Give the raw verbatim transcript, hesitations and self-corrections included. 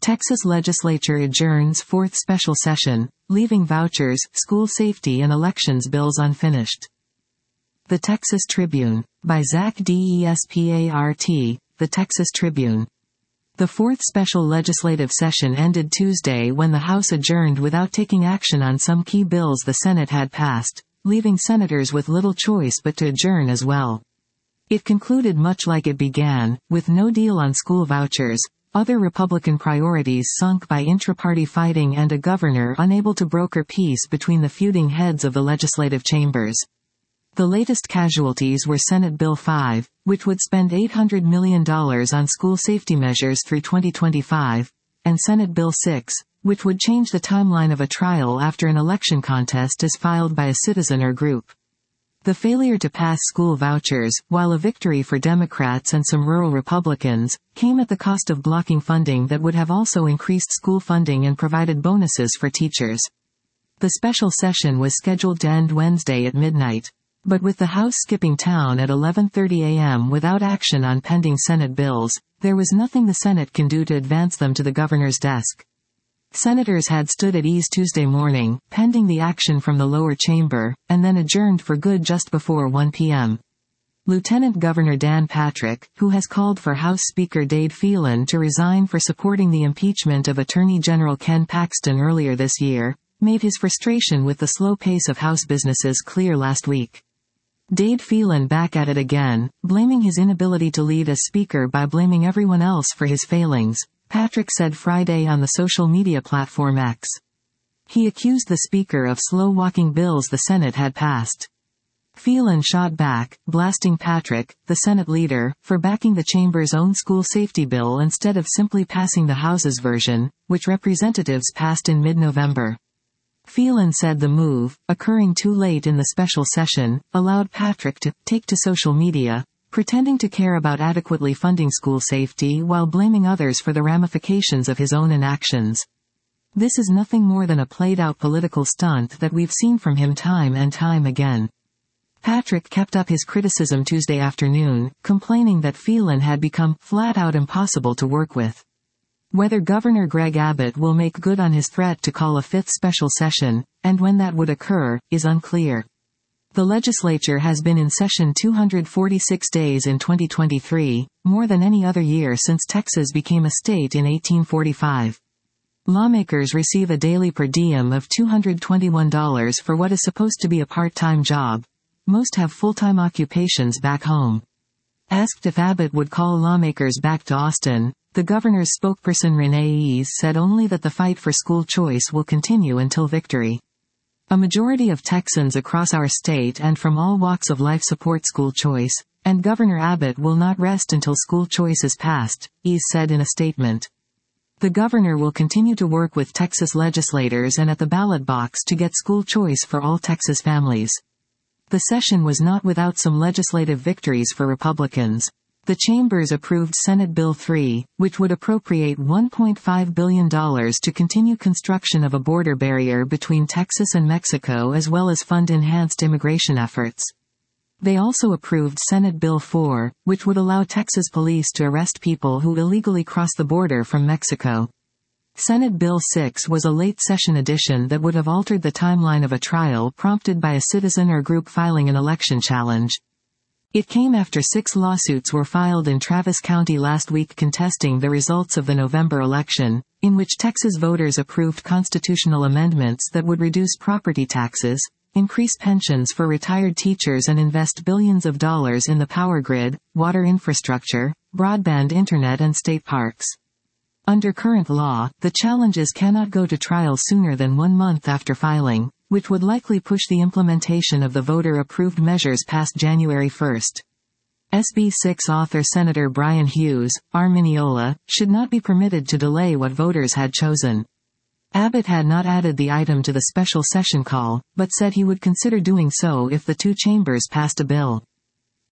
Texas legislature adjourns fourth special session, leaving vouchers, school safety and elections bills unfinished. The Texas Tribune. By Zach Despart, The Texas Tribune. The fourth special legislative session ended Tuesday when the House adjourned without taking action on some key bills the Senate had passed, leaving senators with little choice but to adjourn as well. It concluded much like it began, with no deal on school vouchers, other Republican priorities sunk by intra-party fighting and a governor unable to broker peace between the feuding heads of the legislative chambers. The latest casualties were Senate Bill five, which would spend eight hundred million dollars on school safety measures through twenty twenty-five, and Senate Bill six, which would change the timeline of a trial after an election contest is filed by a citizen or group. The failure to pass school vouchers, while a victory for Democrats and some rural Republicans, came at the cost of blocking funding that would have also increased school funding and provided bonuses for teachers. The special session was scheduled to end Wednesday at midnight. But with the House skipping town at eleven thirty a m without action on pending Senate bills, there was nothing the Senate can do to advance them to the governor's desk. Senators had stood at ease Tuesday morning, pending the action from the lower chamber, and then adjourned for good just before one p m Lieutenant Governor Dan Patrick, who has called for House Speaker Dade Phelan to resign for supporting the impeachment of Attorney General Ken Paxton earlier this year, made his frustration with the slow pace of House businesses clear last week. Dade Phelan back at it again, blaming his inability to lead as Speaker by blaming everyone else for his failings, Patrick said Friday on the social media platform X. He accused the Speaker of slow-walking bills the Senate had passed. Phelan shot back, blasting Patrick, the Senate leader, for backing the chamber's own school safety bill instead of simply passing the House's version, which representatives passed in mid-November. Phelan said the move, occurring too late in the special session, allowed Patrick to take to social media, pretending to care about adequately funding school safety while blaming others for the ramifications of his own inactions. This is nothing more than a played-out political stunt that we've seen from him time and time again. Patrick kept up his criticism Tuesday afternoon, complaining that Phelan had become flat-out impossible to work with. Whether Governor Greg Abbott will make good on his threat to call a fifth special session, and when that would occur, is unclear. The legislature has been in session two hundred forty-six days in twenty twenty-three, more than any other year since Texas became a state in eighteen forty-five. Lawmakers receive a daily per diem of two hundred twenty-one dollars for what is supposed to be a part-time job. Most have full-time occupations back home. Asked if Abbott would call lawmakers back to Austin, the governor's spokesperson Renee Ease said only that the fight for school choice will continue until victory. A majority of Texans across our state and from all walks of life support school choice, and Governor Abbott will not rest until school choice is passed, Ease said in a statement. The governor will continue to work with Texas legislators and at the ballot box to get school choice for all Texas families. The session was not without some legislative victories for Republicans. The chambers approved Senate Bill three, which would appropriate one point five billion dollars to continue construction of a border barrier between Texas and Mexico as well as fund enhanced immigration efforts. They also approved Senate Bill four, which would allow Texas police to arrest people who illegally cross the border from Mexico. Senate Bill six was a late-session addition that would have altered the timeline of a trial prompted by a citizen or group filing an election challenge. It came after six lawsuits were filed in Travis County last week contesting the results of the November election, in which Texas voters approved constitutional amendments that would reduce property taxes, increase pensions for retired teachers and invest billions of dollars in the power grid, water infrastructure, broadband internet and state parks. Under current law, the challenges cannot go to trial sooner than one month after filing, which would likely push the implementation of the voter-approved measures past January first. S B six author Senator Brian Hughes, R. Mineola, should not be permitted to delay what voters had chosen. Abbott had not added the item to the special session call, but said he would consider doing so if the two chambers passed a bill.